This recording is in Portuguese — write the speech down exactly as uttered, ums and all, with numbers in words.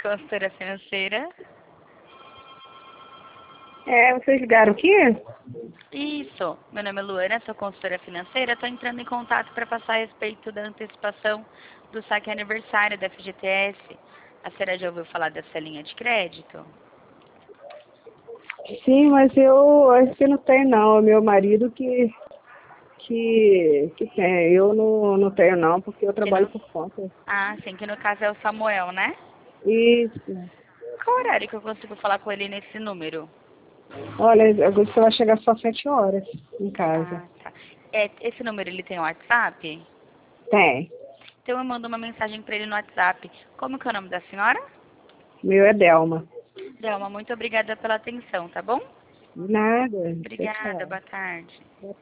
Consultora financeira. É, vocês ligaram aqui? Isso. Meu nome é Luana, sou consultora financeira. Estou entrando em contato para passar a respeito da antecipação do saque aniversário da F G T S. A senhora já ouviu falar dessa linha de crédito? Sim, mas eu acho que não tem não. É meu marido que, que, que tem. Eu não, não tenho não, porque eu Que trabalho no... por conta. Ah, sim, que no caso é o Samuel, né? Isso. Qual horário que eu consigo falar com ele nesse número? Olha, agora você vai chegar só sete horas em casa. Ah, tá. É, esse número ele tem WhatsApp? Tem. Então eu mando uma mensagem para ele no WhatsApp. Como que é o nome da senhora? Meu é Delma. Delma, muito obrigada pela atenção, tá bom? Nada. Tchau, Obrigada, tchau. boa tarde.